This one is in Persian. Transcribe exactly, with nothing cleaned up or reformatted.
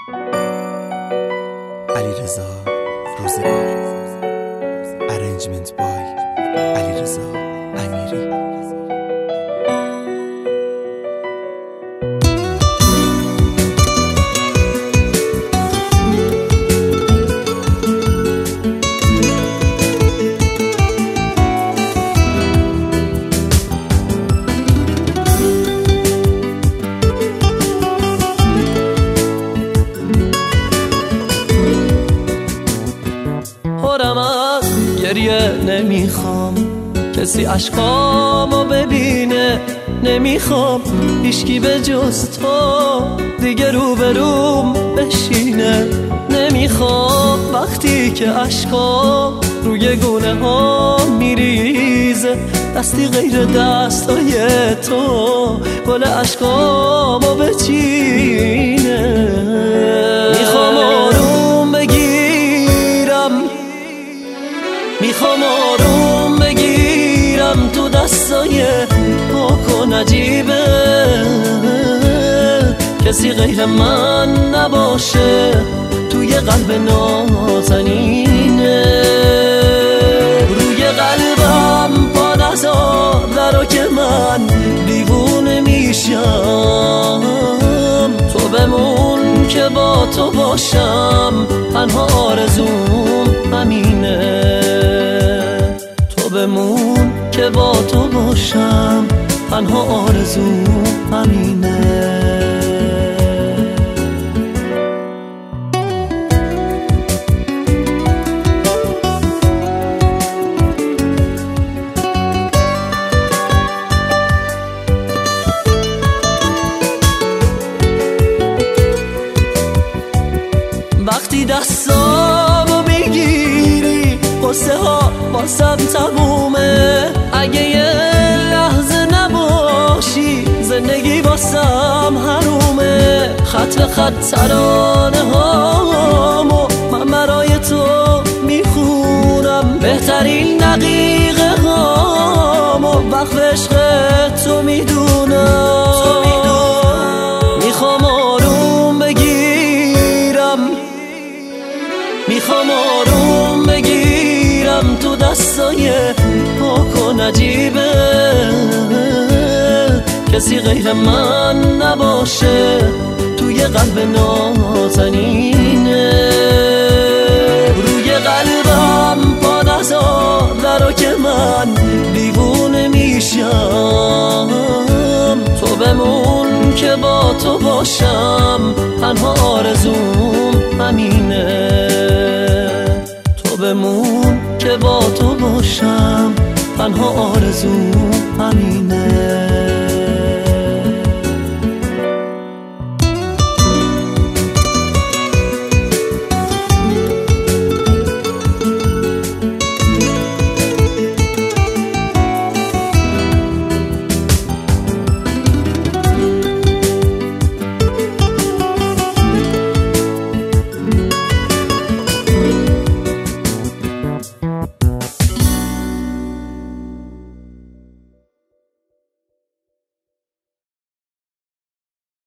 علیرضا روزگار. ارنجمنت بای علیرضا امیری. گریه نمیخوام کسی عشقامو ببینه، نمیخوام هیچکی به جز تو دیگه روبروم بشینه، نمیخوام وقتی که عشقام روی گونه ها میریزه دستی غیر دستای تو گل عشقامو بچینه. میخوام آروم بگیرم، میخوام آروم بگیرم تو دستای پاک و نجیبه، کسی غیر من نباشه توی قلب نازنینه. روی قلبم پا نذار درو که من دیوونه میشم، تو بمون که با تو باشم، تنها آرزوم همینه. تو بمون که با تو باشم، تنها آرزوم همینه. وقتی دستامو میگیری قصه ها واسم تمومه، اگه یه لحظه نباشی زندگی واسم حرومه. خط به خط ترانه هامو من برای تو میخونم، بهترین دقیقه هامو وقت عشق تو میدونم. میخوام آروم بگیرم، میخوام آروم بگیرم تو دستای پاک و نجیبه، کسی غیر من نباشه توی قلب نازنینه. روی قلبم پا نذار درو که من دیوونه میشم، تو بمون که با تو باشم، تنها آرزوم همینه. تو بمون که با تو باشم، تنها آرزوم همینه.